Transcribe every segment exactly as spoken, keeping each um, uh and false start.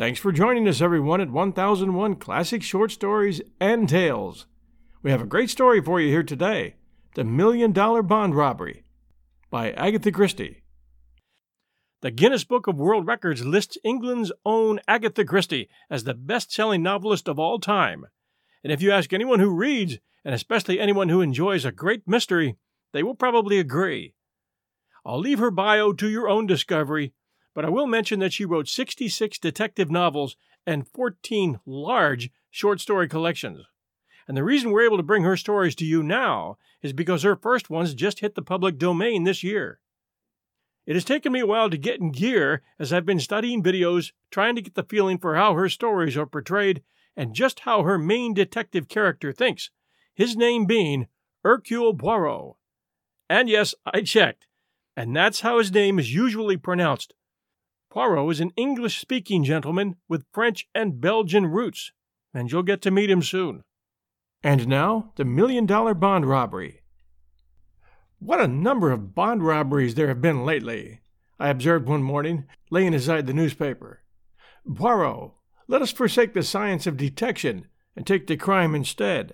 Thanks for joining us, everyone, at one thousand one Classic Short Stories and Tales. We have a great story for you here today, The Million Dollar Bond Robbery, by Agatha Christie. The Guinness Book of World Records lists England's own Agatha Christie as the best-selling novelist of all time. And if you ask anyone who reads, and especially anyone who enjoys a great mystery, they will probably agree. I'll leave her bio to your own discovery, but I will mention that she wrote sixty-six detective novels and fourteen large short story collections. And the reason we're able to bring her stories to you now is because her first ones just hit the public domain this year. It has taken me a while to get in gear as I've been studying videos, trying to get the feeling for how her stories are portrayed and just how her main detective character thinks, his name being Hercule Poirot. And yes, I checked, and that's how his name is usually pronounced. Poirot is an English-speaking gentleman with French and Belgian roots, and you'll get to meet him soon. And now, the Million Dollar Bond Robbery. What a number of bond robberies there have been lately, I observed one morning, laying aside the newspaper. Poirot, let us forsake the science of detection and take to crime instead.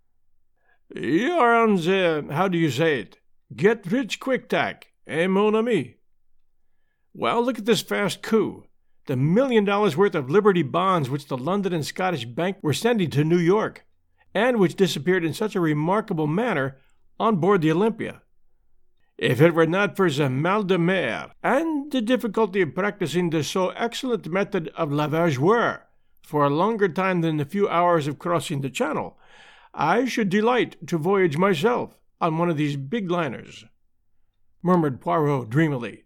You're on the, how do you say it, get-rich-quick tack, eh, mon ami? Well, look at this fast coup, the million dollars worth of Liberty bonds which the London and Scottish Bank were sending to New York, and which disappeared in such a remarkable manner on board the Olympia. If it were not for the mal de mer and the difficulty of practicing the so excellent method of lavage-voir for a longer time than the few hours of crossing the Channel, I should delight to voyage myself on one of these big liners, murmured Poirot dreamily.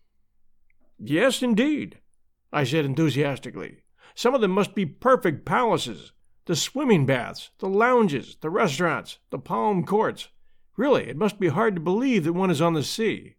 Yes, indeed, I said enthusiastically. Some of them must be perfect palaces. The swimming baths, the lounges, the restaurants, the palm courts. Really, it must be hard to believe that one is on the sea.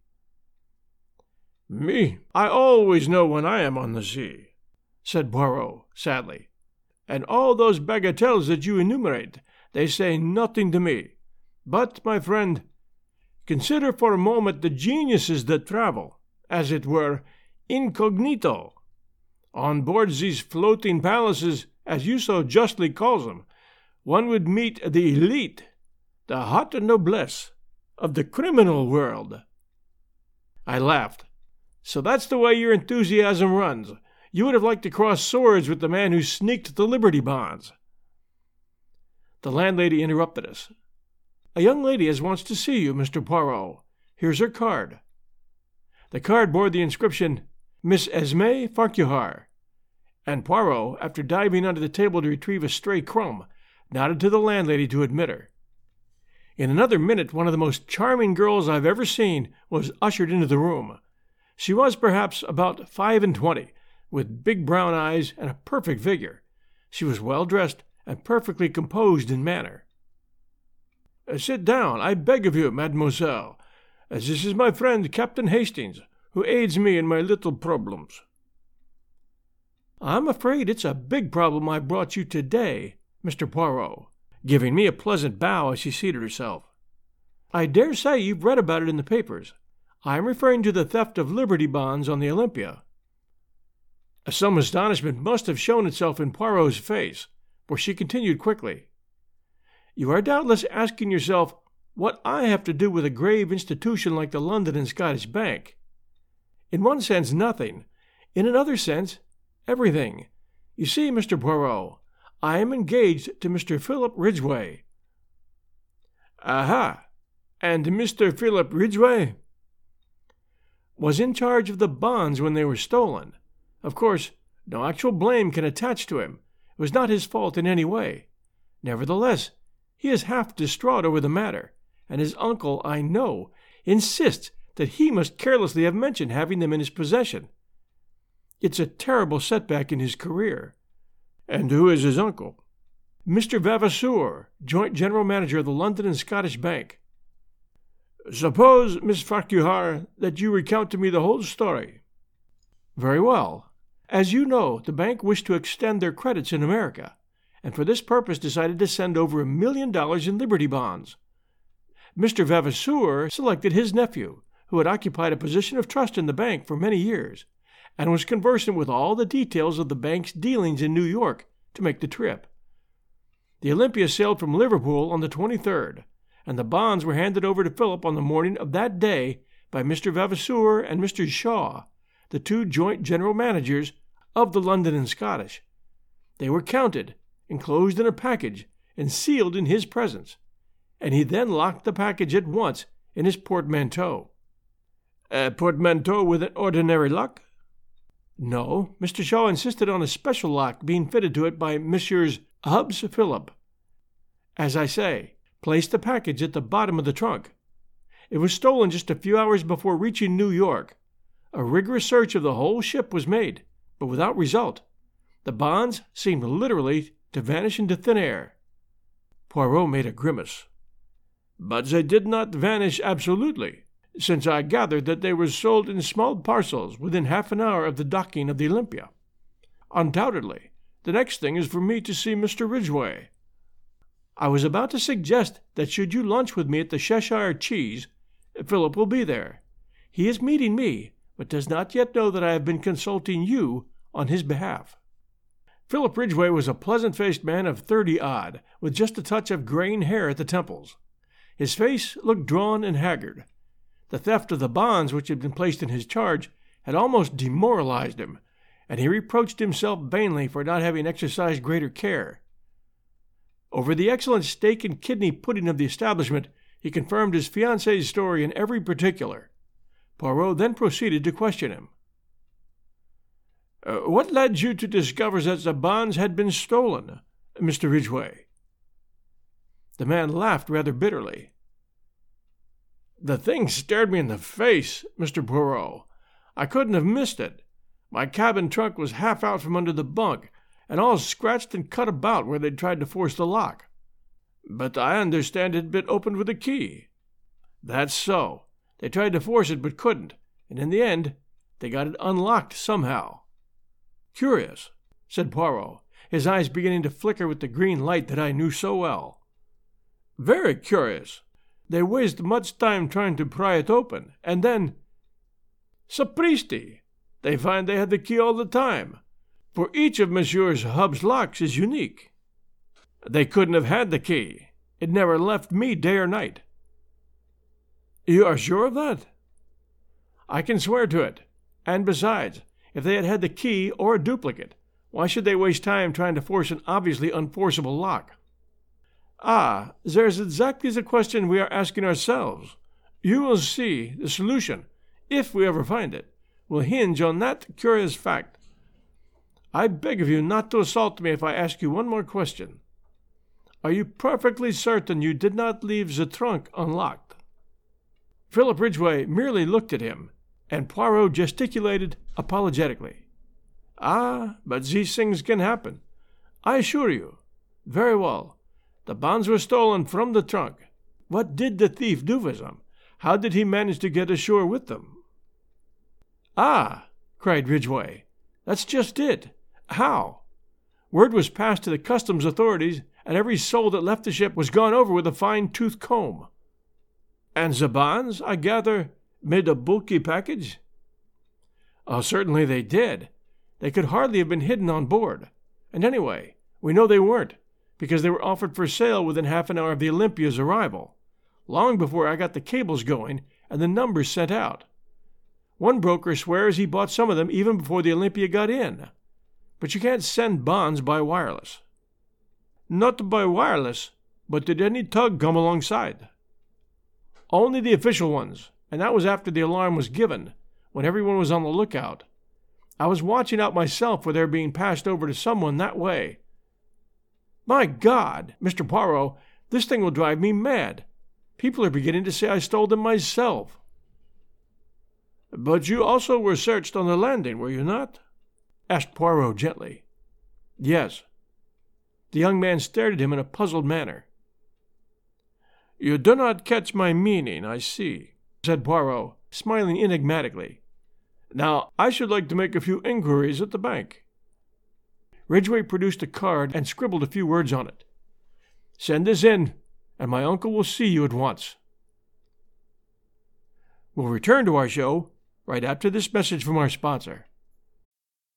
Me, I always know when I am on the sea, said Poirot sadly. And all those bagatelles that you enumerate, they say nothing to me. But, my friend, consider for a moment the geniuses that travel, as it were, incognito. On board these floating palaces, as you so justly call them, one would meet the elite, the haute noblesse of the criminal world. I laughed. So that's the way your enthusiasm runs. You would have liked to cross swords with the man who sneaked the Liberty bonds. The landlady interrupted us. A young lady has wants to see you, Mister Poirot. Here's her card. The card bore the inscription, Miss Esme Farquhar, and Poirot, after diving under the table to retrieve a stray crumb, nodded to the landlady to admit her. In another minute, one of the most charming girls I've ever seen was ushered into the room. She was perhaps about five and twenty, with big brown eyes and a perfect figure. She was well dressed and perfectly composed in manner. Sit down, I beg of you, mademoiselle. This is my friend Captain Hastings, who aids me in my little problems. I'm afraid it's a big problem I brought you today, Mister Poirot, giving me a pleasant bow as she seated herself. I dare say you've read about it in the papers. I am referring to the theft of Liberty bonds on the Olympia. Some astonishment must have shown itself in Poirot's face, for she continued quickly. You are doubtless asking yourself what I have to do with a grave institution like the London and Scottish Bank. In one sense, nothing. In another sense, everything. You see, Mister Poirot, I am engaged to Mister Philip Ridgway. Aha! And Mister Philip Ridgway was in charge of the bonds when they were stolen. Of course, no actual blame can attach to him. It was not his fault in any way. Nevertheless, he is half distraught over the matter, and his uncle, I know, insists that he must carelessly have mentioned having them in his possession. It's a terrible setback in his career. And who is his uncle? Mister Vavasour, joint general manager of the London and Scottish Bank. Suppose, Miss Farquhar, that you recount to me the whole story. Very well. As you know, the bank wished to extend their credits in America, and for this purpose decided to send over a million dollars in Liberty bonds. Mister Vavasour selected his nephew, who had occupied a position of trust in the bank for many years, and was conversant with all the details of the bank's dealings in New York to make the trip. The Olympia sailed from Liverpool on the twenty-third, and the bonds were handed over to Philip on the morning of that day by Mister Vavasour and Mister Shaw, the two joint general managers of the London and Scottish. They were counted, enclosed in a package, and sealed in his presence, and he then locked the package at once in his portmanteau. A portmanteau with an ordinary lock? No, Mister Shaw insisted on a special lock being fitted to it by Messrs. Hubbs Phillip. As I say, placed the package at the bottom of the trunk. It was stolen just a few hours before reaching New York. A rigorous search of the whole ship was made, but without result. The bonds seemed literally to vanish into thin air. Poirot made a grimace. But they did not vanish absolutely, since I gathered that they were sold in small parcels within half an hour of the docking of the Olympia. Undoubtedly, the next thing is for me to see Mister Ridgway. I was about to suggest that should you lunch with me at the Cheshire Cheese, Philip will be there. He is meeting me, but does not yet know that I have been consulting you on his behalf. Philip Ridgway was a pleasant-faced man of thirty-odd, with just a touch of graying hair at the temples. His face looked drawn and haggard. The theft of the bonds which had been placed in his charge had almost demoralized him, and he reproached himself vainly for not having exercised greater care. Over the excellent steak and kidney pudding of the establishment, he confirmed his fiancée's story in every particular. Poirot then proceeded to question him. Uh, what led you to discover that the bonds had been stolen, Mister Ridgway? The man laughed rather bitterly. The thing stared me in the face, Mister Poirot. I couldn't have missed it. My cabin trunk was half out from under the bunk, and all scratched and cut about where they'd tried to force the lock. But I understand it had been opened with a key. That's so. They tried to force it but couldn't, and in the end they got it unlocked somehow. Curious, said Poirot, his eyes beginning to flicker with the green light that I knew so well. Very curious. They wasted much time trying to pry it open, and then... Sapristi! They find they had the key all the time, for each of Messrs. Hubbs' locks is unique. They couldn't have had the key. It never left me day or night. You are sure of that? I can swear to it. And besides, if they had had the key or a duplicate, why should they waste time trying to force an obviously unforceable lock? Ah, there's exactly the question we are asking ourselves. You will see the solution, if we ever find it, will hinge on that curious fact. I beg of you not to assault me if I ask you one more question. Are you perfectly certain you did not leave the trunk unlocked? Philip Ridgway merely looked at him, and Poirot gesticulated apologetically. Ah, but these things can happen. I assure you. Very well. The bonds were stolen from the trunk. What did the thief do with them? How did he manage to get ashore with them? Ah, cried Ridgway, that's just it. How? Word was passed to the customs authorities, and every soul that left the ship was gone over with a fine-tooth comb. And the bonds, I gather, made a bulky package? Oh, certainly they did. They could hardly have been hidden on board. And anyway, we know they weren't, because they were offered for sale within half an hour of the Olympia's arrival, long before I got the cables going and the numbers sent out. One broker swears he bought some of them even before the Olympia got in. But you can't send bonds by wireless. Not by wireless, but did any tug come alongside? Only the official ones, and that was after the alarm was given, when everyone was on the lookout. I was watching out myself for their being passed over to someone that way. My God, Mister Poirot, this thing will drive me mad. People are beginning to say I stole them myself. But you also were searched on the landing, were you not? Asked Poirot gently. Yes. The young man stared at him in a puzzled manner. You do not catch my meaning, I see, said Poirot, smiling enigmatically. Now, I should like to make a few inquiries at the bank. Ridgway produced a card and scribbled a few words on it. Send this in, and my uncle will see you at once. We'll return to our show right after this message from our sponsor.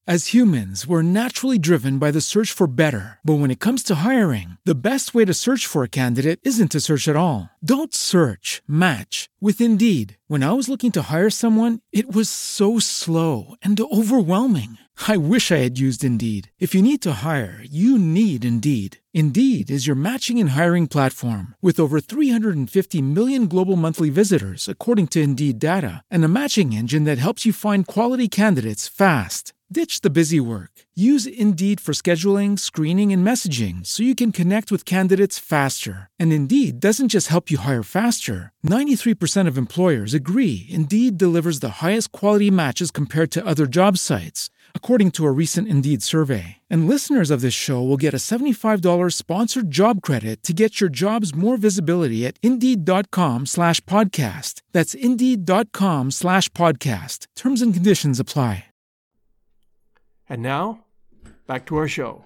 As humans, we're naturally driven by the search for better. But when it comes to hiring, the best way to search for a candidate isn't to search at all. Don't search, match with Indeed. When I was looking to hire someone, it was so slow and overwhelming. I wish I had used Indeed. If you need to hire, you need Indeed. Indeed is your matching and hiring platform with over three hundred fifty million global monthly visitors, according to Indeed data, and a matching engine that helps you find quality candidates fast. Ditch the busy work. Use Indeed for scheduling, screening, and messaging so you can connect with candidates faster. And Indeed doesn't just help you hire faster. ninety-three percent of employers agree Indeed delivers the highest quality matches compared to other job sites, according to a recent Indeed survey. And listeners of this show will get a seventy-five dollars sponsored job credit to get your jobs more visibility at Indeed.com slash podcast. That's Indeed.com slash podcast. Terms and conditions apply. And now, back to our show.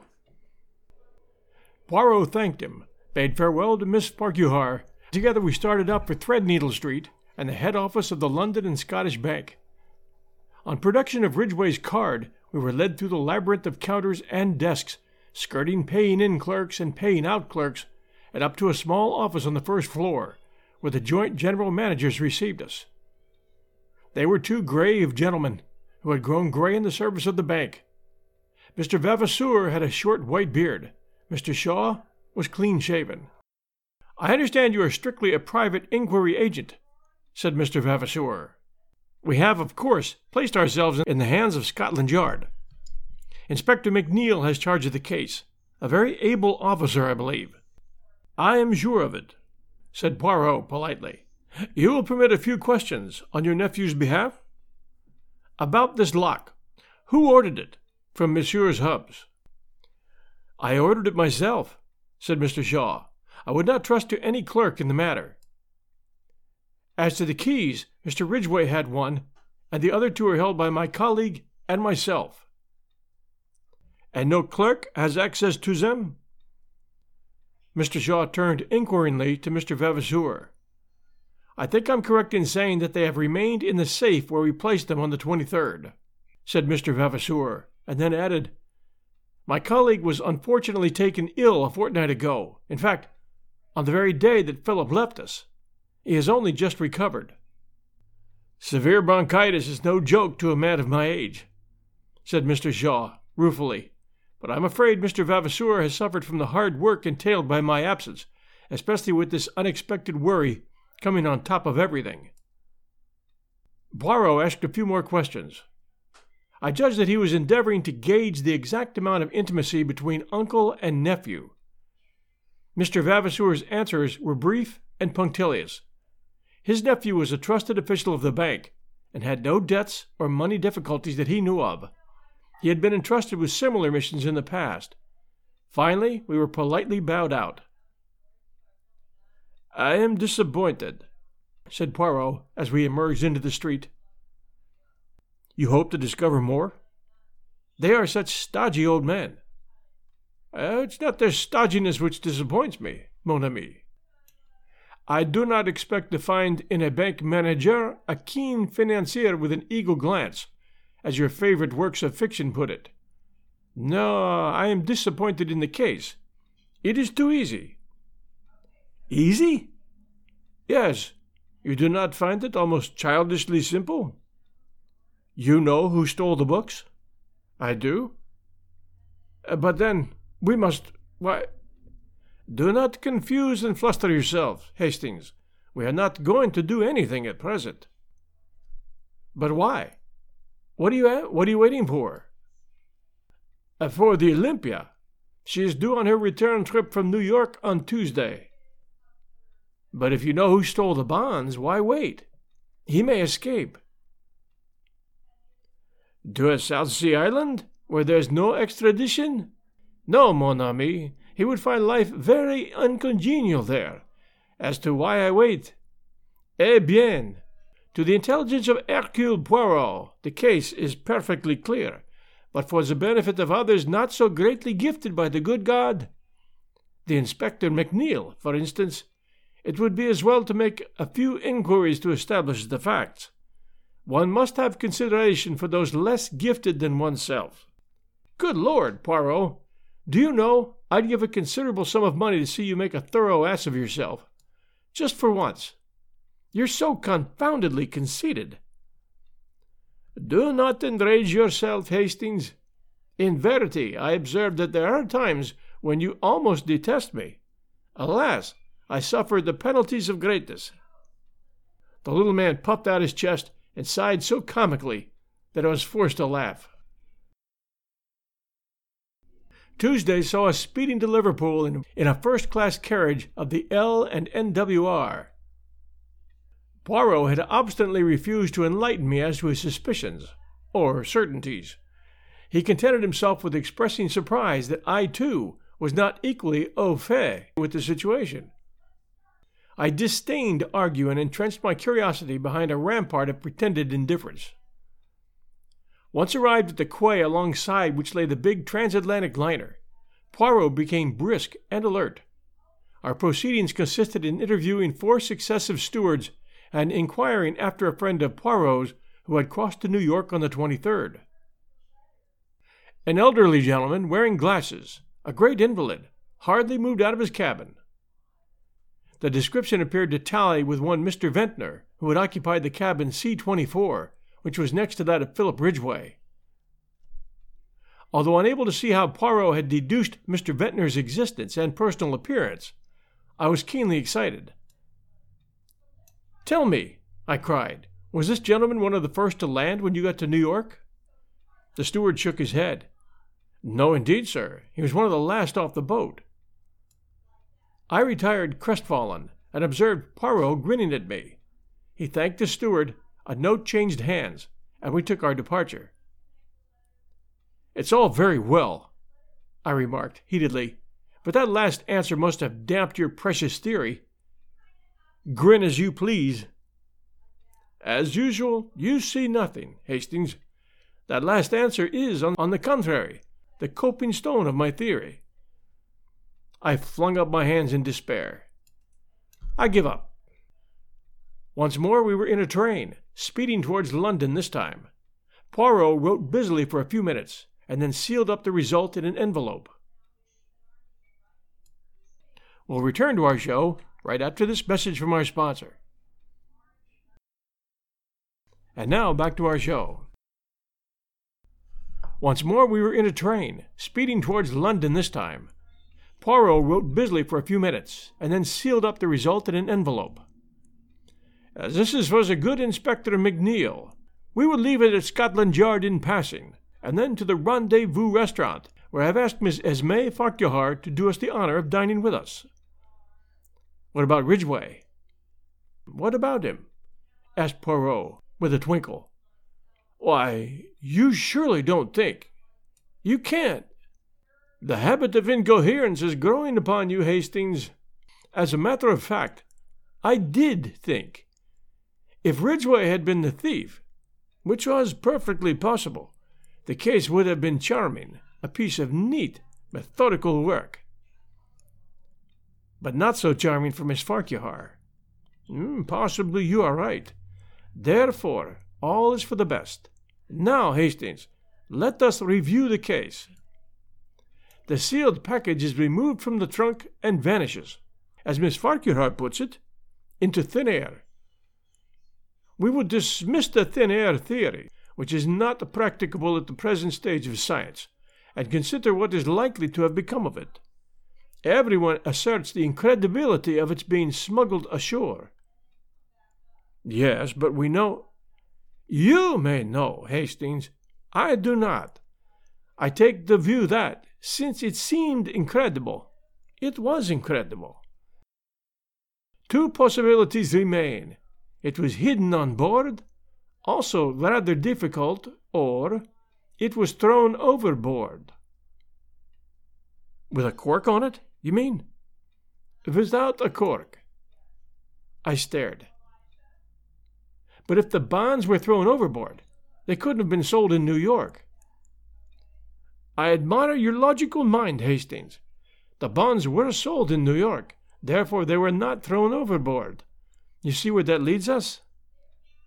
Poirot thanked him, bade farewell to Miss Farquhar. Together we started up for Threadneedle Street and the head office of the London and Scottish Bank. On production of Ridgway's card, we were led through the labyrinth of counters and desks, skirting paying-in clerks and paying-out clerks, and up to a small office on the first floor, where the joint general managers received us. They were two grave gentlemen who had grown gray in the service of the bank. Mister Vavasour had a short white beard. Mister Shaw was clean-shaven. "I understand you are strictly a private inquiry agent," said Mister Vavasour. "We have, of course, placed ourselves in the hands of Scotland Yard. Inspector McNeil has charge of the case, a very able officer, I believe." "I am sure of it," said Poirot politely. "You will permit a few questions on your nephew's behalf? About this lock. Who ordered it from Messrs. Hubbs?" "I ordered it myself," said Mister Shaw. "I would not trust to any clerk in the matter." "As to the keys, Mister Ridgway had one, and the other two are held by my colleague and myself." "And no clerk has access to them?" Mister Shaw turned inquiringly to Mister Vavasour. "I think I'm correct in saying that they have remained in the safe where we placed them on the twenty-third, said Mister Vavasour, and then added, "My colleague was unfortunately taken ill a fortnight ago, in fact, on the very day that Philip left us. He has only just recovered." "Severe bronchitis is no joke to a man of my age," said Mister Shaw, ruefully, "but I'm afraid Mister Vavasour has suffered from the hard work entailed by my absence, especially with this unexpected worry coming on top of everything." Poirot asked a few more questions. I judged that he was endeavoring to gauge the exact amount of intimacy between uncle and nephew. Mister Vavasour's answers were brief and punctilious. His nephew was a trusted official of the bank, and had no debts or money difficulties that he knew of. He had been entrusted with similar missions in the past. Finally, we were politely bowed out. "I am disappointed," said Poirot as we emerged into the street. "You hope to discover more?" "They are such stodgy old men." Uh, "It's not their stodginess which disappoints me, mon ami. I do not expect to find in a bank manager a keen financier with an eagle glance, as your favorite works of fiction put it. No, I am disappointed in the case. It is too easy." "Easy?" "Yes. You do not find it almost childishly simple?" "You know who stole the books?" "I do." Uh, "But then, we must... Why... Do not confuse and fluster yourself, Hastings. We are not going to do anything at present." "But why? What are you, what are you waiting for?" Uh, "For the Olympia. She is due on her return trip from New York on Tuesday." "But if you know who stole the bonds, why wait? He may escape." "To a South Sea island, where there's no extradition? No, mon ami, he would find life very uncongenial there. As to why I wait, eh bien, to the intelligence of Hercule Poirot, the case is perfectly clear, but for the benefit of others not so greatly gifted by the good God, the Inspector McNeil, for instance, it would be as well to make a few inquiries to establish the facts. One must have consideration for those less gifted than oneself." Good Lord, Poirot, do you know I'd give a considerable sum of money to see you make a thorough ass of yourself. Just for once. You're so confoundedly conceited. Do not enrage yourself, Hastings. In verity, I observe that there are times when you almost detest me. Alas, I suffer the penalties of greatness. The little man puffed out his chest and sighed so comically that I was forced to laugh. Tuesday saw us speeding to Liverpool in, in a first-class carriage of the L and N W R. Poirot had obstinately refused to enlighten me as to his suspicions, or certainties. He contented himself with expressing surprise that I, too, was not equally au fait with the situation. I disdained to argue and entrenched my curiosity behind a rampart of pretended indifference. Once arrived at the quay alongside which lay the big transatlantic liner, Poirot became brisk and alert. Our proceedings consisted in interviewing four successive stewards and inquiring after a friend of Poirot's who had crossed to New York on the twenty-third. An elderly gentleman wearing glasses, a great invalid, hardly moved out of his cabin. The description appeared to tally with one Mister Ventnor, who had occupied the cabin C twenty-four, which was next to that of Philip Ridgway. Although unable to see how Poirot had deduced Mister Ventnor's existence and personal appearance, I was keenly excited. "Tell me," I cried, "was this gentleman one of the first to land when you got to New York?" The steward shook his head. "No, indeed, sir. He was one of the last off the boat." I retired crestfallen and observed Poirot grinning at me. He thanked the steward, a note changed hands, and we took our departure. "It's all very well," I remarked heatedly, "but that last answer must have damped your precious theory. Grin as you please." "As usual, you see nothing, Hastings. That last answer is, on, on the contrary, the coping stone of my theory." I flung up my hands in despair. "I give up." Once more we were in a train, speeding towards London this time. Poirot wrote busily for a few minutes, and then sealed up the result in an envelope. We'll return to our show right after this message from our sponsor. And now back to our show. Once more we were in a train, speeding towards London this time. Poirot wrote busily for a few minutes, and then sealed up the result in an envelope. "As this is for the good Inspector McNeil, we will leave it at Scotland Yard in passing, and then to the Rendezvous Restaurant, where I have asked Miss Esme Farquhar to do us the honor of dining with us." "What about Ridgway?" "What about him?" asked Poirot, with a twinkle. "Why, you surely don't think... You can't... The habit of incoherence is growing upon you, Hastings. As a matter of fact, I did think. If Ridgway had been the thief, which was perfectly possible, the case would have been charming, a piece of neat, methodical work. But not so charming for Miss Farquhar. Mm, possibly you are right. Therefore, all is for the best. Now, Hastings, let us review the case. The sealed package is removed from the trunk and vanishes, as Miss Farquhar puts it, into thin air. We would dismiss the thin air theory, which is not practicable at the present stage of science, and consider what is likely to have become of it. Everyone asserts the incredibility of its being smuggled ashore." "Yes, but we know—" "You may know, Hastings. I do not. I take the view that, since it seemed incredible, it was incredible. Two possibilities remain. It was hidden on board, also rather difficult, or it was thrown overboard." "With a cork on it, you mean?" "Without a cork." I stared. "But if the bonds were thrown overboard, they couldn't have been sold in New York." "I admire your logical mind, Hastings. The bonds were sold in New York, therefore they were not thrown overboard. You see where that leads us?"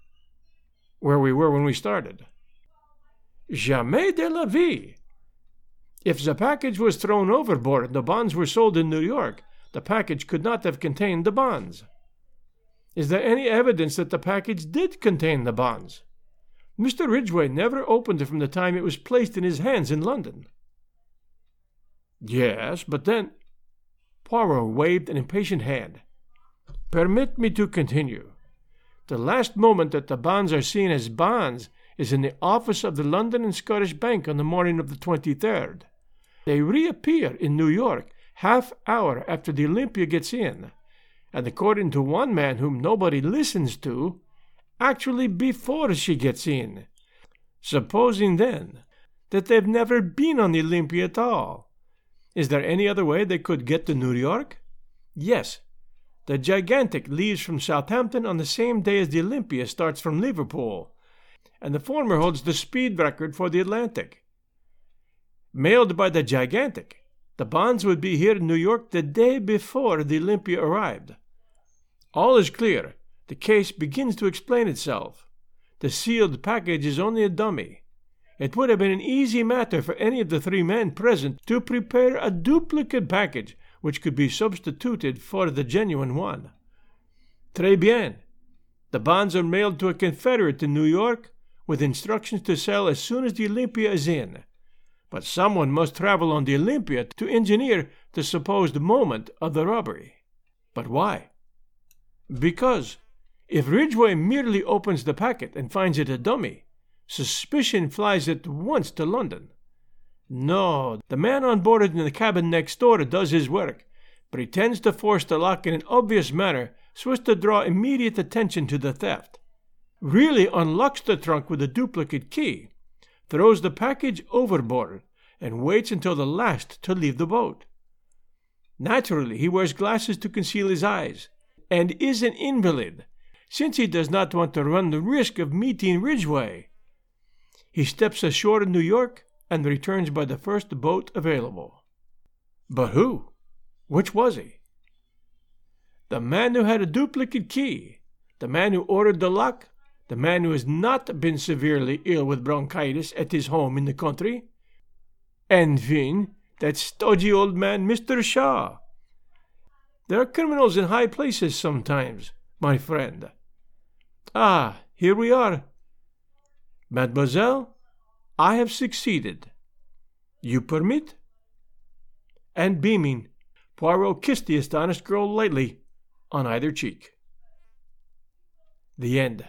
"Where we were when we started." "Jamais de la vie. If the package was thrown overboard and the bonds were sold in New York, the package could not have contained the bonds. Is there any evidence that the package did contain the bonds? Mister Ridgway never opened it from the time it was placed in his hands in London. Yes, but then... Poirot waved an impatient hand. Permit me to continue. The last moment that the bonds are seen as bonds is in the office of the London and Scottish Bank on the morning of the twenty-third. They reappear in New York half hour after the Olympia gets in, and according to one man whom nobody listens to, actually before she gets in. Supposing, then, that they've never been on the Olympia at all, is there any other way they could get to New York? Yes. The Gigantic leaves from Southampton on the same day as the Olympia starts from Liverpool, and the former holds the speed record for the Atlantic. Mailed by the Gigantic, the bonds would be here in New York the day before the Olympia arrived. All is clear. The case begins to explain itself. The sealed package is only a dummy. It would have been an easy matter for any of the three men present to prepare a duplicate package which could be substituted for the genuine one. Très bien. The bonds are mailed to a confederate in New York with instructions to sell as soon as the Olympia is in. But someone must travel on the Olympia to engineer the supposed moment of the robbery. But why? Because if Ridgway merely opens the packet and finds it a dummy, suspicion flies at once to London. No, the man on board in the cabin next door does his work, pretends to force the lock in an obvious manner so as to draw immediate attention to the theft, really unlocks the trunk with a duplicate key, throws the package overboard, and waits until the last to leave the boat. Naturally, he wears glasses to conceal his eyes, and is an invalid, since he does not want to run the risk of meeting Ridgway. He steps ashore in New York and returns by the first boat available. But who? Which was he? The man who had a duplicate key, the man who ordered the lock, the man who has not been severely ill with bronchitis at his home in the country. Enfin, that stodgy old man, Mister Shaw. There are criminals in high places sometimes, my friend. Ah, here we are. Mademoiselle, I have succeeded. You permit? And beaming, Poirot kissed the astonished girl lightly on either cheek. The end.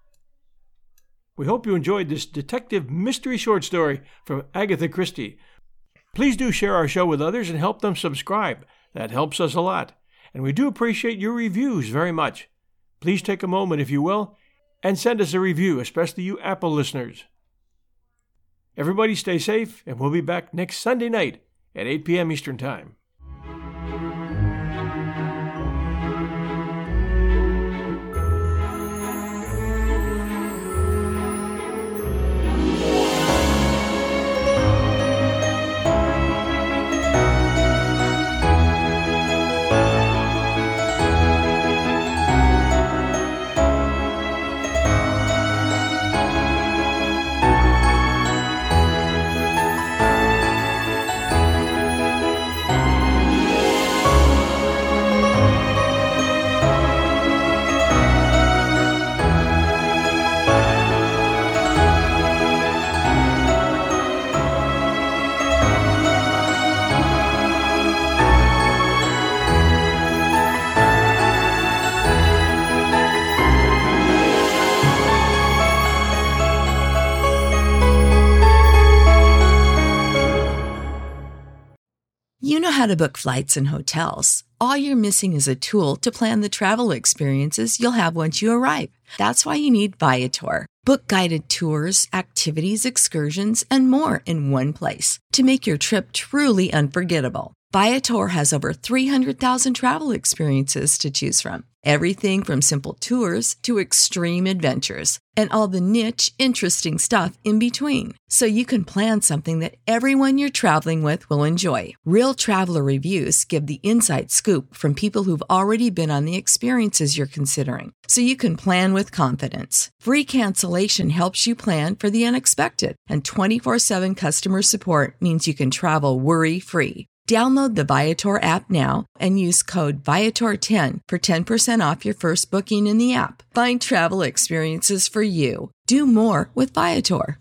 We hope you enjoyed this detective mystery short story from Agatha Christie. Please do share our show with others and help them subscribe. That helps us a lot. And we do appreciate your reviews very much. Please take a moment, if you will, and send us a review, especially you Apple listeners. Everybody stay safe, and we'll be back next Sunday night at eight p.m. Eastern Time. You know how to book flights and hotels. All you're missing is a tool to plan the travel experiences you'll have once you arrive. That's why you need Viator. Book guided tours, activities, excursions, and more in one place to make your trip truly unforgettable. Viator has over three hundred thousand travel experiences to choose from. Everything from simple tours to extreme adventures and all the niche, interesting stuff in between. So you can plan something that everyone you're traveling with will enjoy. Real traveler reviews give the inside scoop from people who've already been on the experiences you're considering. So you can plan with confidence. Free cancellation helps you plan for the unexpected. And twenty-four seven customer support means you can travel worry-free. Download the Viator app now and use code Viator ten for ten percent off your first booking in the app. Find travel experiences for you. Do more with Viator.